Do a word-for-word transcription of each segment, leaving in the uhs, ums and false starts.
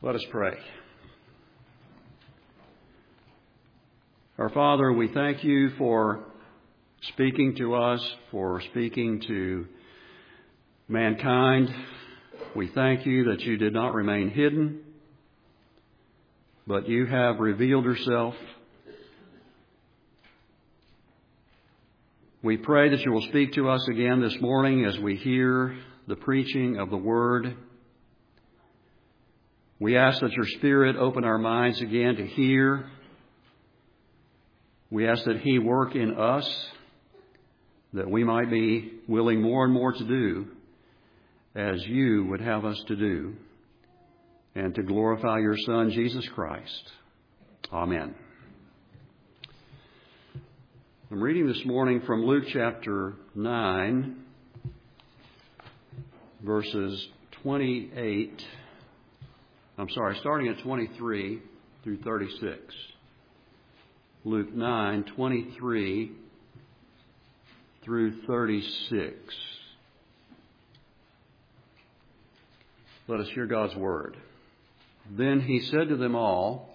Let us pray. Our Father, we thank you for speaking to us, for speaking to mankind. We thank you that you did not remain hidden, but you have revealed yourself. We pray that you will speak to us again this morning as we hear the preaching of the Word. We ask that your Spirit open our minds again to hear. We ask that He work in us, that we might be willing more and more to do as you would have us to do, and to glorify your Son, Jesus Christ. Amen. I'm reading this morning from Luke chapter nine, verses twenty-eight. I'm sorry, starting at twenty-three through thirty-six. Luke nine, twenty-three through thirty-six. Let us hear God's word. Then he said to them all,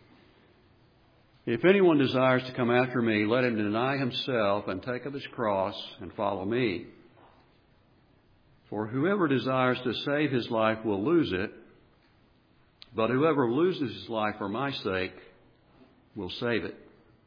"If anyone desires to come after me, let him deny himself and take up his cross and follow me. For whoever desires to save his life will lose it, but whoever loses his life for my sake will save it.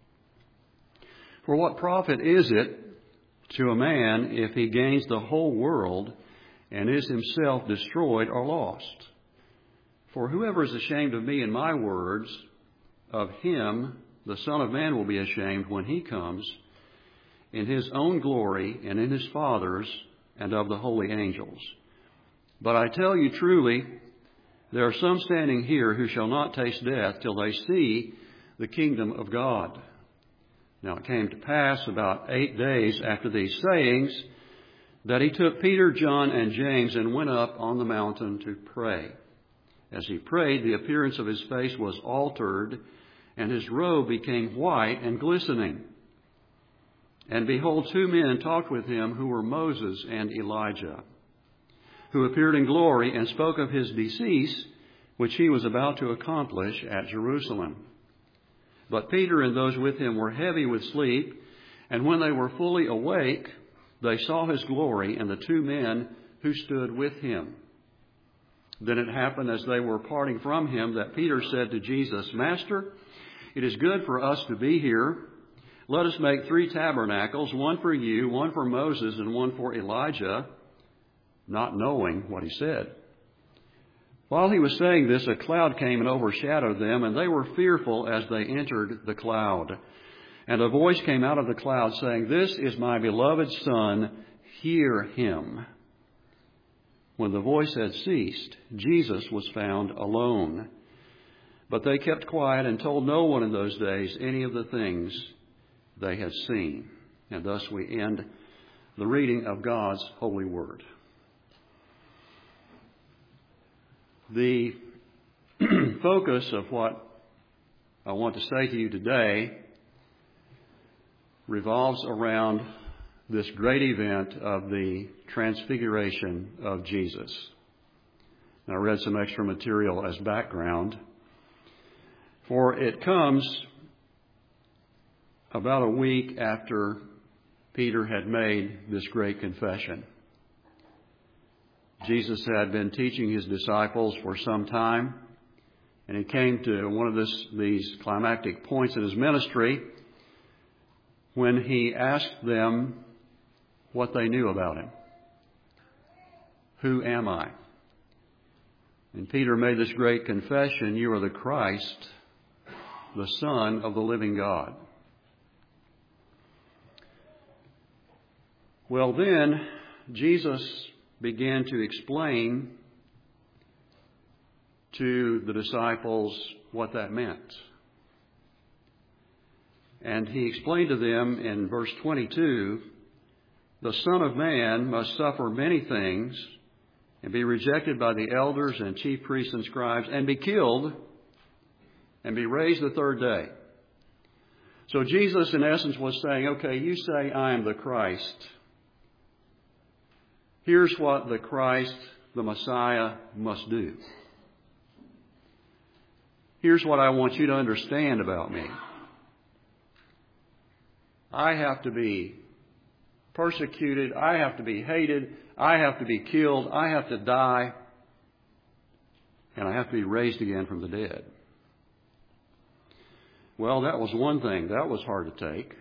For what profit is it to a man if he gains the whole world and is himself destroyed or lost? For whoever is ashamed of me and my words, of him the Son of Man will be ashamed when he comes in his own glory and in his Father's and of the holy angels. But I tell you truly, there are some standing here who shall not taste death till they see the kingdom of God." Now it came to pass about eight days after these sayings that he took Peter, John, and James and went up on the mountain to pray. As he prayed, the appearance of his face was altered, and his robe became white and glistening. And behold, two men talked with him who were Moses and Elijah, who appeared in glory and spoke of his decease, which he was about to accomplish at Jerusalem. But Peter and those with him were heavy with sleep, and when they were fully awake, they saw his glory and the two men who stood with him. Then it happened as they were parting from him that Peter said to Jesus, "Master, it is good for us to be here. Let us make three tabernacles, one for you, one for Moses, and one for Elijah," not knowing what he said. While he was saying this, a cloud came and overshadowed them, and they were fearful as they entered the cloud. And a voice came out of the cloud saying, "This is my beloved Son, hear him." When the voice had ceased, Jesus was found alone. But they kept quiet and told no one in those days any of the things they had seen. And thus we end the reading of God's holy word. The focus of what I want to say to you today revolves around this great event of the transfiguration of Jesus. And I read some extra material as background, for it comes about a week after Peter had made this great confession. Jesus had been teaching his disciples for some time, and he came to one of this, these climactic points in his ministry when he asked them what they knew about him. "Who am I?" And Peter made this great confession, "You are the Christ, the Son of the living God." Well, then, Jesus began to explain to the disciples what that meant. And he explained to them in verse twenty-two, "The Son of Man must suffer many things and be rejected by the elders and chief priests and scribes and be killed and be raised the third day." So Jesus, in essence, was saying, okay, you say I am the Christ. Here's what the Christ, the Messiah, must do. here's what I want you to understand about me. I have to be persecuted. I have to be hated. I have to be killed. I have to die. And I have to be raised again from the dead. Well, that was one thing. That was hard to take.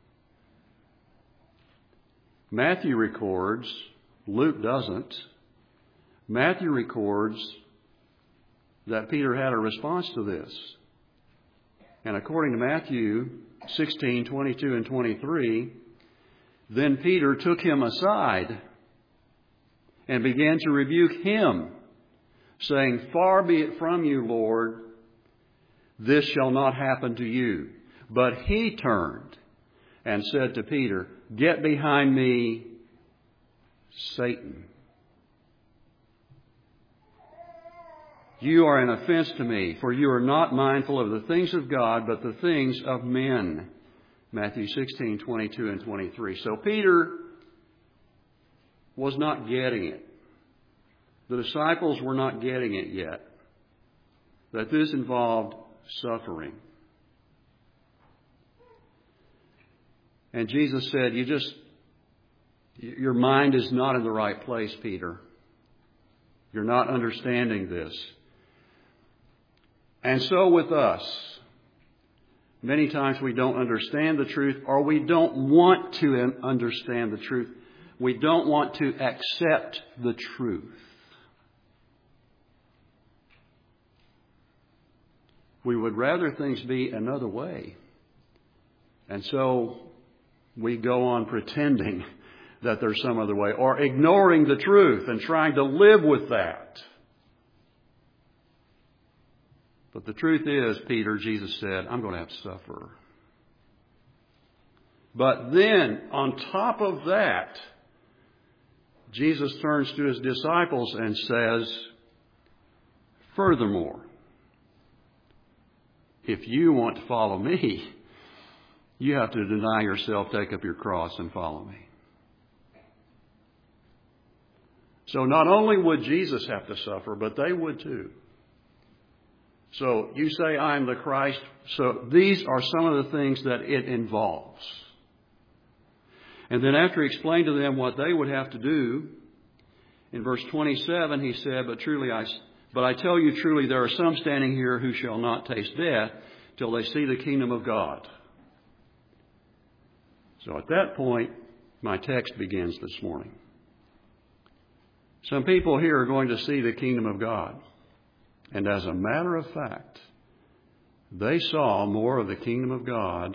Matthew records, Luke doesn't. Matthew records that Peter had a response to this. And according to Matthew sixteen, twenty-two and twenty-three, then Peter took him aside and began to rebuke him, saying, "Far be it from you, Lord, this shall not happen to you." But he turned and said to Peter, "Get behind me, Satan. You are an offense to me, for you are not mindful of the things of God, but the things of men." Matthew sixteen, twenty-two and twenty-three. So Peter was not getting it. The disciples were not getting it yet, that this involved suffering. And Jesus said, you just, your mind is not in the right place, Peter. You're not understanding this. And so with us, many times we don't understand the truth, or we don't want to understand the truth. We don't want to accept the truth. We would rather things be another way. And so we go on pretending that there's some other way, or ignoring the truth and trying to live with that. But the truth is, Peter, Jesus said, I'm going to have to suffer. But then, on top of that, Jesus turns to his disciples and says, furthermore, if you want to follow me, you have to deny yourself, take up your cross, and follow me. So not only would Jesus have to suffer, but they would too. So you say, I am the Christ. So these are some of the things that it involves. And then after he explained to them what they would have to do, in verse twenty-seven he said, But truly I, but I tell you truly, there are some standing here who shall not taste death till they see the kingdom of God. So at that point, my text begins this morning. Some people here are going to see the kingdom of God. And as a matter of fact, they saw more of the kingdom of God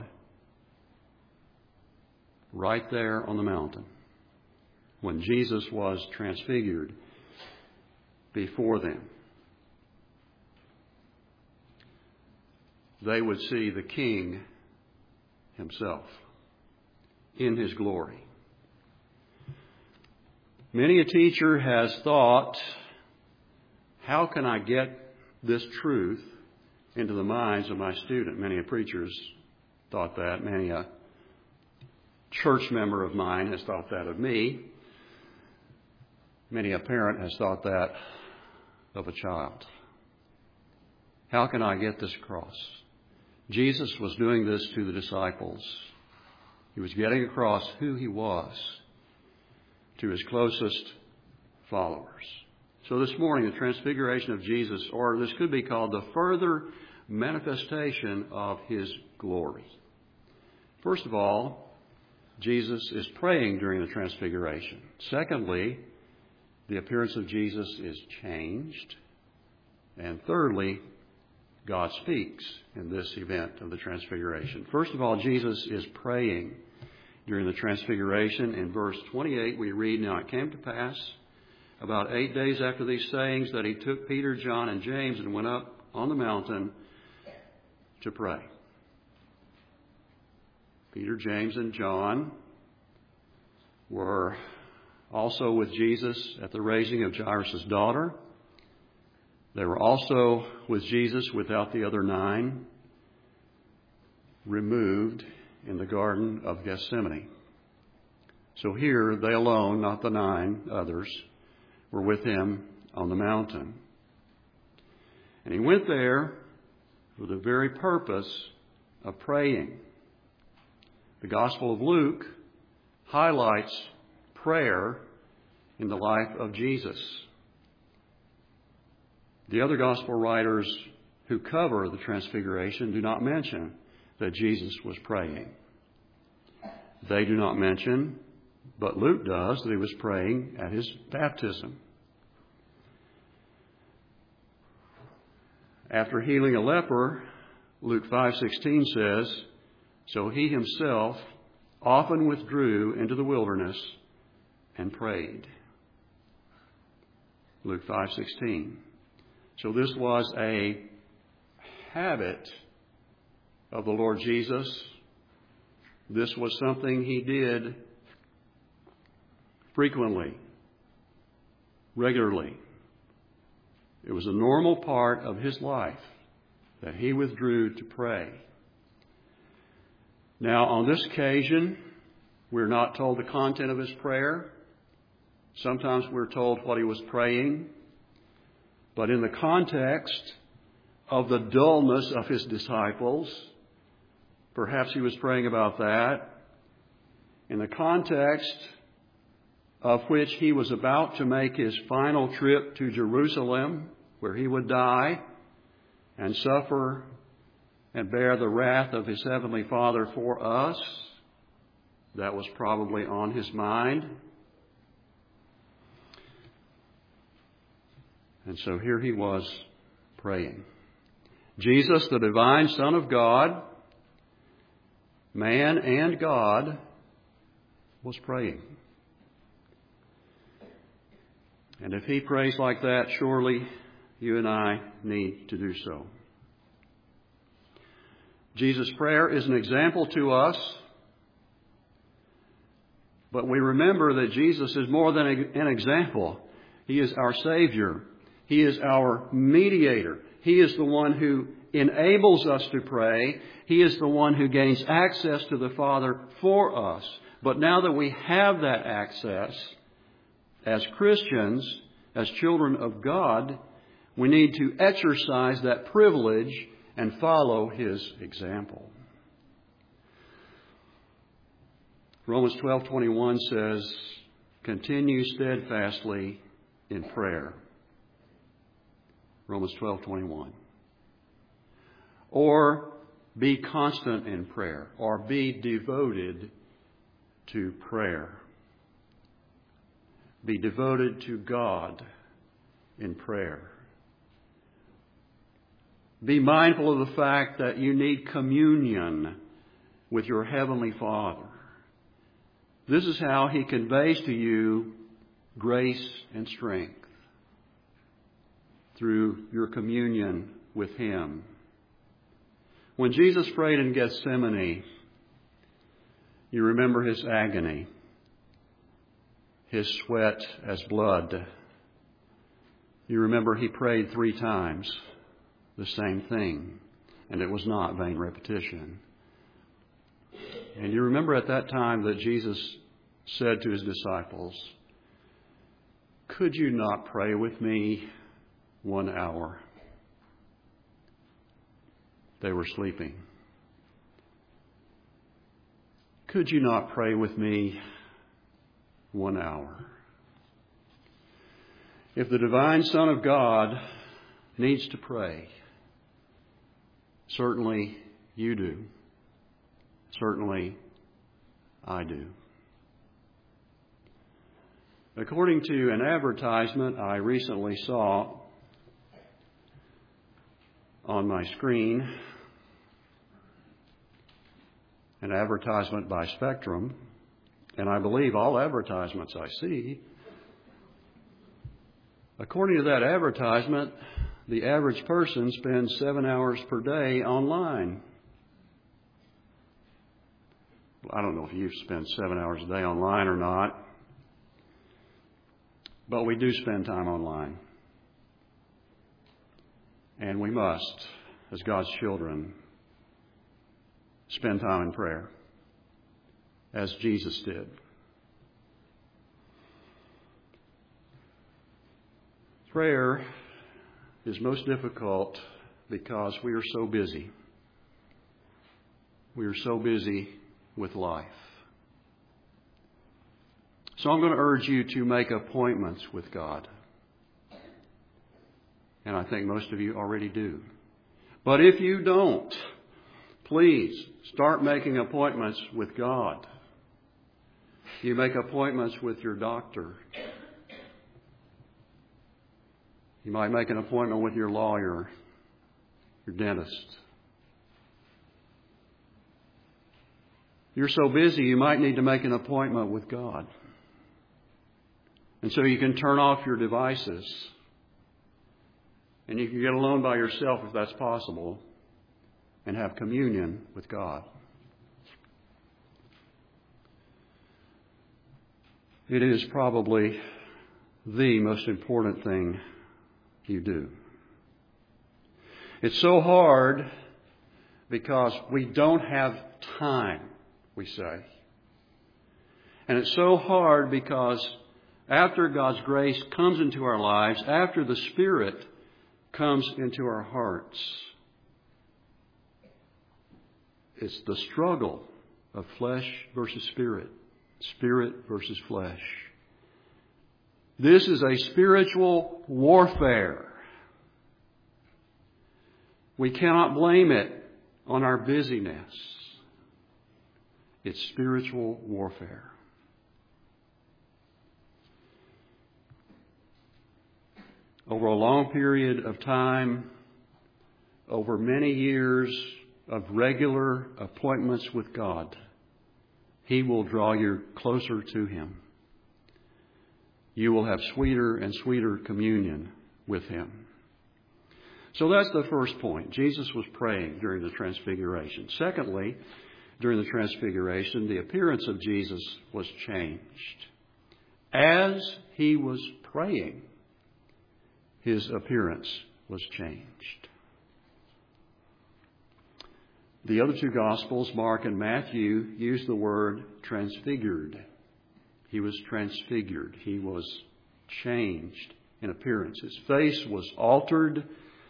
right there on the mountain when Jesus was transfigured before them. They would see the King himself in his glory. Many a teacher has thought, how can I get this truth into the minds of my student? Many a preacher's thought that. Many a church member of mine has thought that of me. Many a parent has thought that of a child. How can I get this across? Jesus was doing this to the disciples. He was getting across who he was to his closest followers. So this morning, the transfiguration of Jesus, or this could be called the further manifestation of his glory. First of all, Jesus is praying during the transfiguration. Secondly, the appearance of Jesus is changed. And thirdly, God speaks in this event of the transfiguration. First of all, Jesus is praying during the transfiguration. In verse twenty-eight, we read, Now it came to pass about eight days after these sayings that he took Peter, John, and James and went up on the mountain to pray. Peter, James, and John were also with Jesus at the raising of Jairus' daughter. They were also with Jesus without the other nine, removed in the Garden of Gethsemane. So here, they alone, not the nine others, were with him on the mountain. And he went there for the very purpose of praying. The Gospel of Luke highlights prayer in the life of Jesus. The other Gospel writers who cover the Transfiguration do not mention that Jesus was praying. They do not mention, but Luke does, that he was praying at his baptism. After healing a leper, Luke five sixteen says, "So he himself often withdrew into the wilderness and prayed." Luke five sixteen. So this was a habit of the Lord Jesus. This was something he did frequently, regularly. It was a normal part of his life that he withdrew to pray. Now, on this occasion, we're not told the content of his prayer. Sometimes we're told what he was praying. But in the context of the dullness of his disciples, perhaps he was praying about that. In the context of which he was about to make his final trip to Jerusalem, where he would die and suffer and bear the wrath of his heavenly Father for us, that was probably on his mind. And so here he was praying. Jesus, the divine Son of God, man and God, was praying. And if he prays like that, surely you and I need to do so. Jesus' prayer is an example to us, but we remember that Jesus is more than an example. He is our Savior. He is our mediator. He is the one who enables us to pray. He is the one who gains access to the Father for us. But now that we have that access, as Christians, as children of God, we need to exercise that privilege and follow His example. Romans twelve twenty-one says, "Continue steadfastly in prayer." Romans twelve twenty-one. Or be constant in prayer, or be devoted to prayer. Be devoted to God in prayer. Be mindful of the fact that you need communion with your Heavenly Father. This is how He conveys to you grace and strength, through your communion with Him. When Jesus prayed in Gethsemane, you remember His agony, His sweat as blood. You remember He prayed three times the same thing, and it was not vain repetition. And you remember at that time that Jesus said to His disciples, "Could you not pray with me one hour?" They were sleeping. "Could you not pray with me one hour?" If the divine Son of God needs to pray, certainly you do. Certainly I do. According to an advertisement I recently saw on my screen, an advertisement by Spectrum, and I believe all advertisements I see, according to that advertisement, the average person spends seven hours per day online. I don't know if you spend seven hours a day online or not, but we do spend time online. And we must, as God's children, spend time in prayer, as Jesus did. Prayer is most difficult because we are so busy. We are so busy with life. So I'm going to urge you to make appointments with God. And I think most of you already do. But if you don't, please start making appointments with God. You make appointments with your doctor. You might make an appointment with your lawyer, your dentist. You're so busy, you might need to make an appointment with God. And so you can turn off your devices. And you can get alone by yourself if that's possible and have communion with God. It is probably the most important thing you do. It's so hard because we don't have time, we say. And it's so hard because after God's grace comes into our lives, after the Spirit comes into our hearts, it's the struggle of flesh versus spirit, spirit versus flesh. This is a spiritual warfare. We cannot blame it on our busyness. It's spiritual warfare. Over a long period of time, over many years of regular appointments with God, He will draw you closer to Him. You will have sweeter and sweeter communion with Him. So that's the first point. Jesus was praying during the Transfiguration. Secondly, during the Transfiguration, the appearance of Jesus was changed. As He was praying, His appearance was changed. The other two Gospels, Mark and Matthew, use the word transfigured. He was transfigured. He was changed in appearance. His face was altered.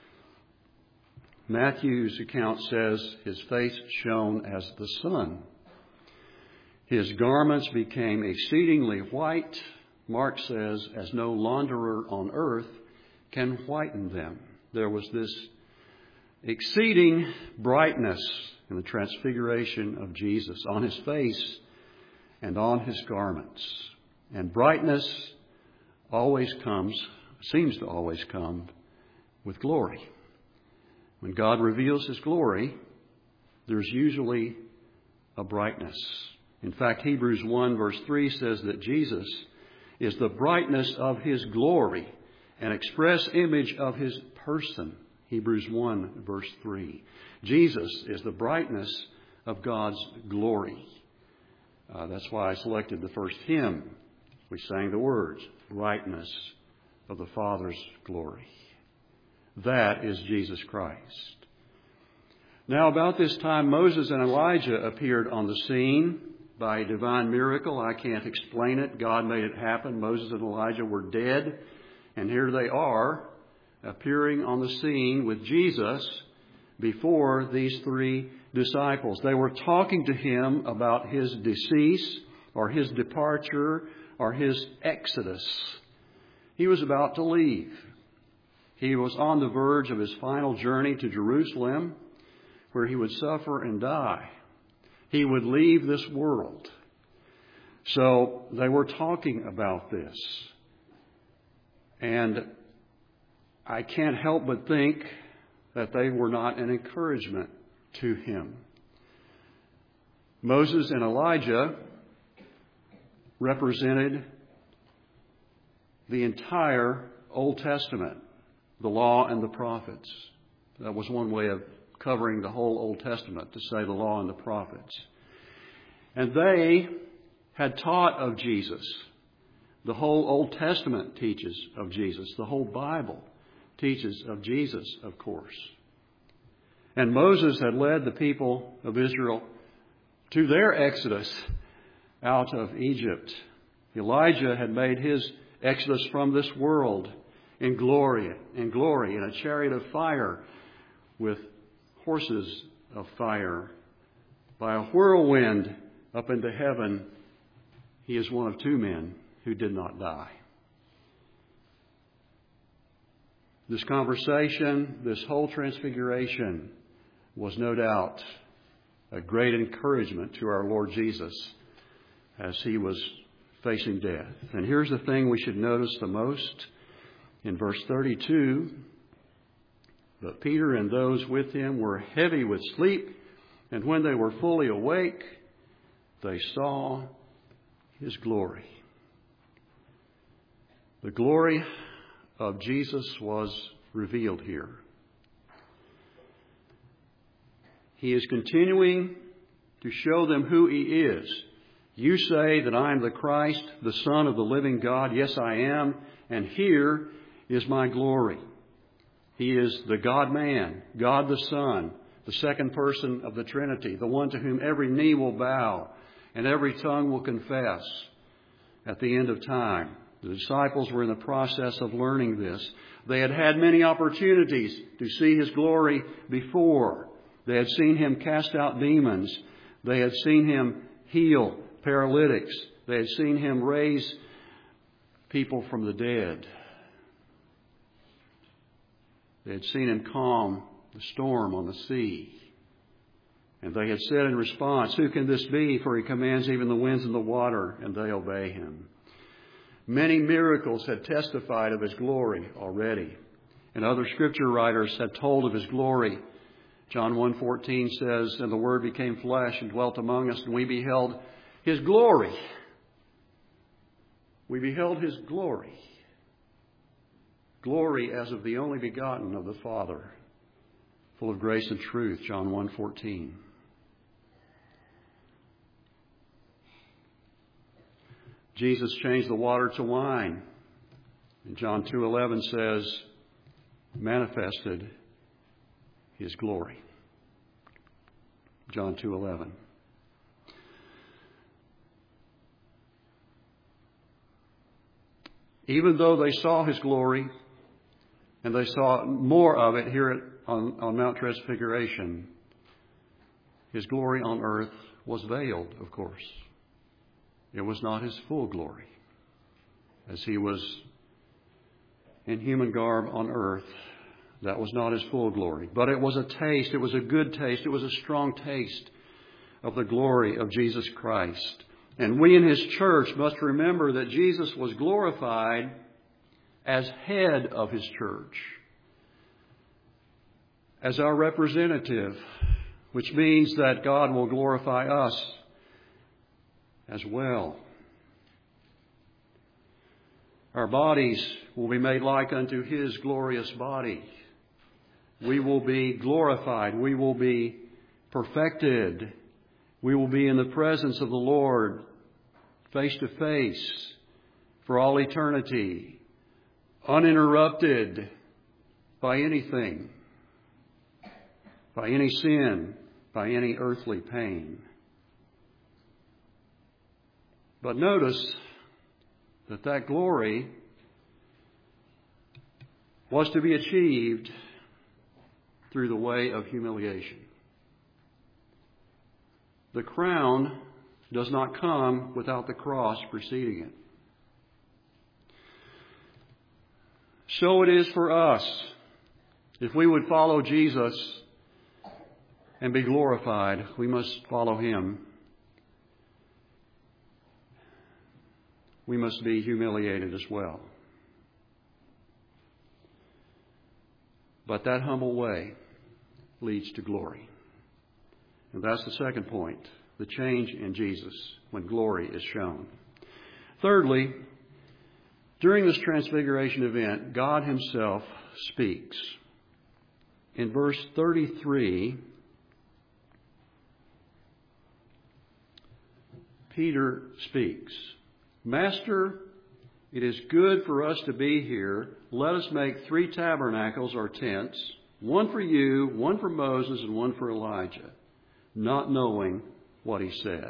Matthew's account says his face shone as the sun. His garments became exceedingly white. Mark says, as no launderer on earth can whiten them. There was this exceeding brightness in the transfiguration of Jesus on His face and on His garments. And brightness always comes, seems to always come, with glory. When God reveals His glory, there's usually a brightness. In fact, Hebrews one verse three says that Jesus is the brightness of His glory, an express image of His person. Hebrews one verse three. Jesus is the brightness of God's glory. Uh, that's why I selected the first hymn. We sang the words, brightness of the Father's glory. That is Jesus Christ. Now, about this time, Moses and Elijah appeared on the scene by a divine miracle. I can't explain it. God made it happen. Moses and Elijah were dead. And here they are, appearing on the scene with Jesus before these three disciples. They were talking to Him about His decease or His departure or His exodus. He was about to leave. He was on the verge of His final journey to Jerusalem, where He would suffer and die. He would leave this world. So they were talking about this. And I can't help but think that they were not an encouragement to Him. Moses and Elijah represented the entire Old Testament, the law and the prophets. That was one way of covering the whole Old Testament, to say the law and the prophets. And they had taught of Jesus. The whole Old Testament teaches of Jesus. The whole Bible teaches of Jesus, of course. And Moses had led the people of Israel to their exodus out of Egypt. Elijah had made his exodus from this world in glory, in glory, in a chariot of fire, with horses of fire. By a whirlwind up into heaven, he is one of two men who did not die. This conversation, this whole transfiguration, was no doubt a great encouragement to our Lord Jesus as he was facing death. And here's the thing we should notice the most in verse thirty-two. But Peter and those with him were heavy with sleep, and when they were fully awake, they saw his glory. The glory of Jesus was revealed here. He is continuing to show them who he is. You say that I am the Christ, the Son of the living God. Yes, I am. And here is my glory. He is the God-man, God the Son, the second person of the Trinity, the one to whom every knee will bow and every tongue will confess at the end of time. The disciples were in the process of learning this. They had had many opportunities to see his glory before. They had seen him cast out demons. They had seen him heal paralytics. They had seen him raise people from the dead. They had seen him calm the storm on the sea. And they had said in response, "Who can this be? For he commands even the winds and the water, and they obey him." Many miracles had testified of his glory already. And other scripture writers had told of his glory. John one fourteen says, "And the Word became flesh and dwelt among us, and we beheld his glory." We beheld his glory. Glory as of the only begotten of the Father, full of grace and truth, John one fourteen. Jesus changed the water to wine. And John two eleven says, manifested his glory. John two eleven. Even though they saw his glory, and they saw more of it here at, on, on Mount Transfiguration, his glory on earth was veiled, of course. It was not his full glory, as he was in human garb on earth. That was not his full glory. But it was a taste, it was a good taste, it was a strong taste of the glory of Jesus Christ. And we in his church must remember that Jesus was glorified as head of his church, as our representative, which means that God will glorify us as well. Our bodies will be made like unto his glorious body. We will be glorified. We will be perfected. We will be in the presence of the Lord face to face for all eternity, uninterrupted by anything, by any sin, by any earthly pain. But notice that that glory was to be achieved through the way of humiliation. The crown does not come without the cross preceding it. So it is for us. If we would follow Jesus and be glorified, we must follow him. We must be humiliated as well. But that humble way leads to glory. And that's the second point, the change in Jesus when glory is shown. Thirdly, during this transfiguration event, God himself speaks. In verse thirty-three, Peter speaks. "Master, it is good for us to be here. Let us make three tabernacles or tents, one for you, one for Moses, and one for Elijah," not knowing what he said.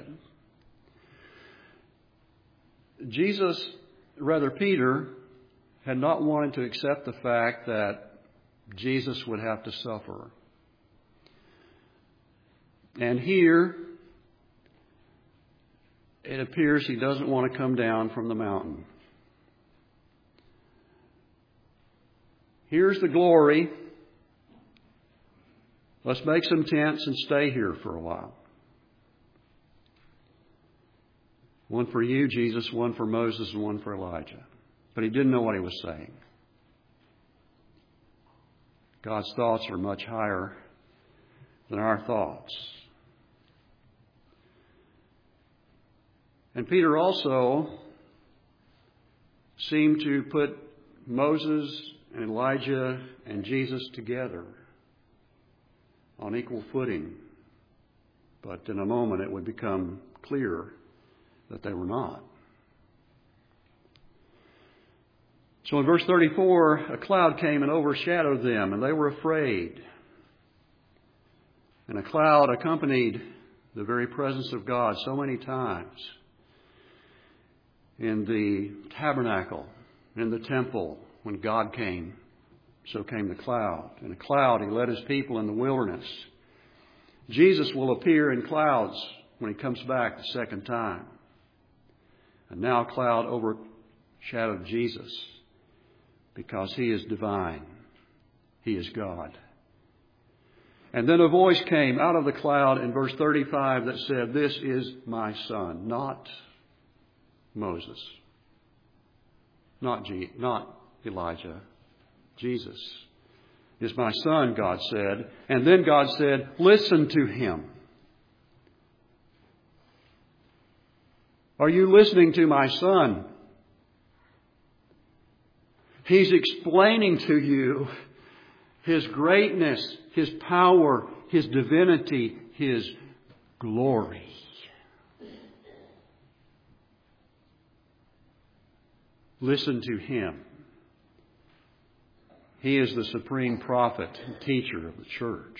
Jesus, rather Peter, had not wanted to accept the fact that Jesus would have to suffer And here, it appears he doesn't want to come down from the mountain. Here's the glory. Let's make some tents and stay here for a while. One for you, Jesus, one for Moses, and one for Elijah. But he didn't know what he was saying. God's thoughts are much higher than our thoughts. And Peter also seemed to put Moses and Elijah and Jesus together on equal footing. But in a moment it would become clear that they were not. So in verse thirty-four, a cloud came and overshadowed them, and they were afraid. And a cloud accompanied the very presence of God so many times. In the tabernacle, in the temple, when God came, so came the cloud. In a cloud, he led his people in the wilderness. Jesus will appear in clouds when he comes back the second time. And now a cloud overshadowed Jesus because he is divine. He is God. And then a voice came out of the cloud in verse thirty-five that said, "This is my Son," not Moses, not G, not Elijah. Jesus is my Son, God said. And then God said, "Listen to him." Are you listening to my Son? He's explaining to you his greatness, his power, his divinity, his glory. Listen to him. He is the supreme prophet and teacher of the church.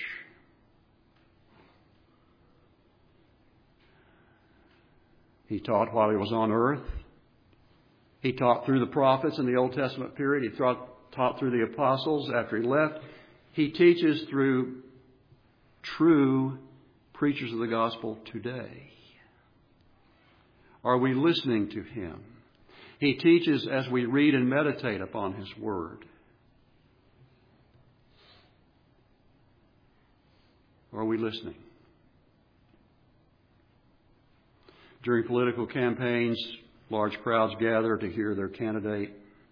He taught while he was on earth. He taught through the prophets in the Old Testament period. He taught, taught through the apostles after he left. He teaches through true preachers of the gospel today. Are we listening to him? He teaches as we read and meditate upon his word. Are we listening? During political campaigns, large crowds gather to hear their candidate.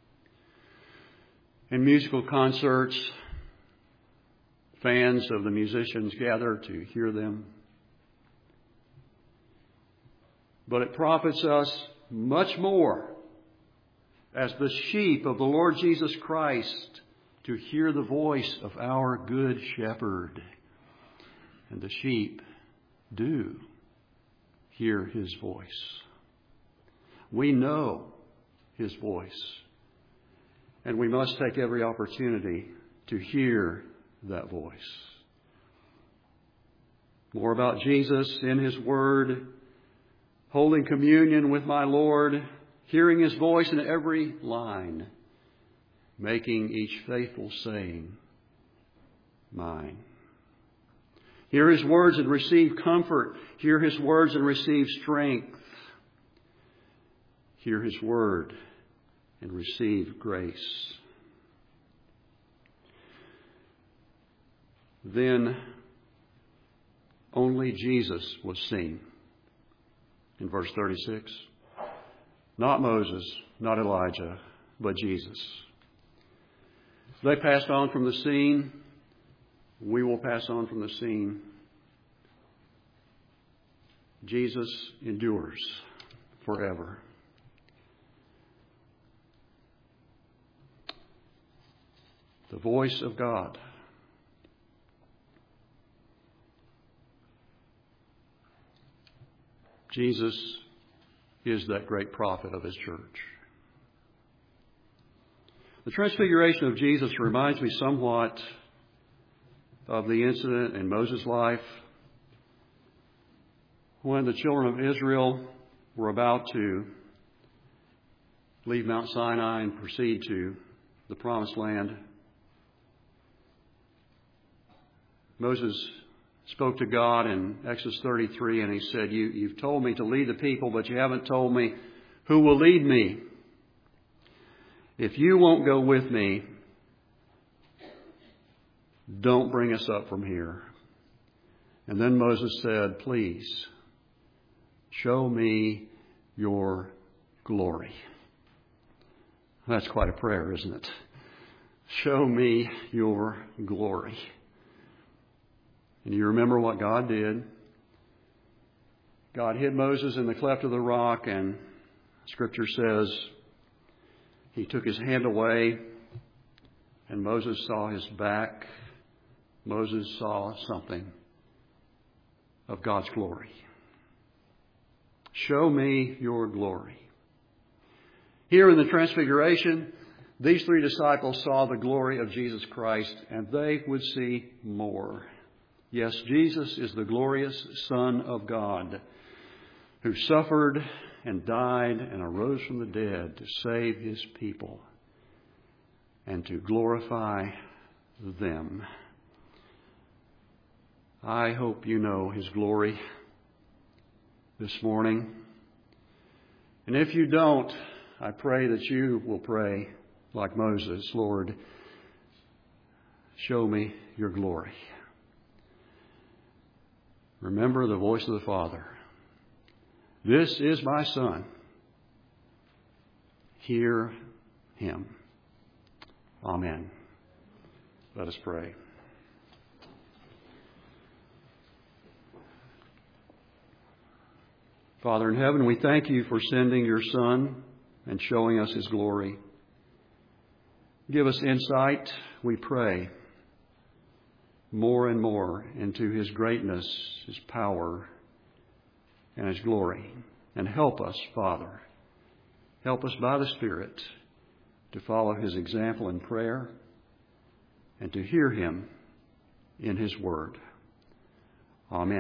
In musical concerts, fans of the musicians gather to hear them. But it profits us much more as the sheep of the Lord Jesus Christ to hear the voice of our good shepherd. And the sheep do hear his voice. We know his voice. And we must take every opportunity to hear that voice. More about Jesus in his word, holding communion with my Lord, hearing his voice in every line, making each faithful saying mine. Hear his words and receive comfort. Hear his words and receive strength. Hear his word and receive grace. Then only Jesus was seen. In verse thirty-six. Not Moses, not Elijah, but Jesus. They passed on from the scene. We will pass on from the scene. Jesus endures forever. The voice of God. Jesus is that great prophet of his church. The transfiguration of Jesus reminds me somewhat of the incident in Moses' life when the children of Israel were about to leave Mount Sinai and proceed to the Promised Land. Moses spoke to God in Exodus thirty-three, and he said, you, you've told me to lead the people, but you haven't told me who will lead me. If you won't go with me, don't bring us up from here. And then Moses said, please, show me your glory. That's quite a prayer, isn't it? Show me your glory. And you remember what God did. God hid Moses in the cleft of the rock, and Scripture says he took his hand away, and Moses saw his back. Moses saw something of God's glory. Show me your glory. Here in the Transfiguration, these three disciples saw the glory of Jesus Christ, and they would see more. Yes, Jesus is the glorious Son of God who suffered and died and arose from the dead to save his people and to glorify them. I hope you know his glory this morning. And if you don't, I pray that you will pray like Moses, Lord, show me your glory. Remember the voice of the Father. This is my Son. Hear him. Amen. Let us pray. Father in heaven, we thank you for sending your Son and showing us his glory. Give us insight, we pray, more and more into his greatness, his power, and his glory. And help us, Father, help us by the Spirit to follow his example in prayer and to hear him in his word. Amen.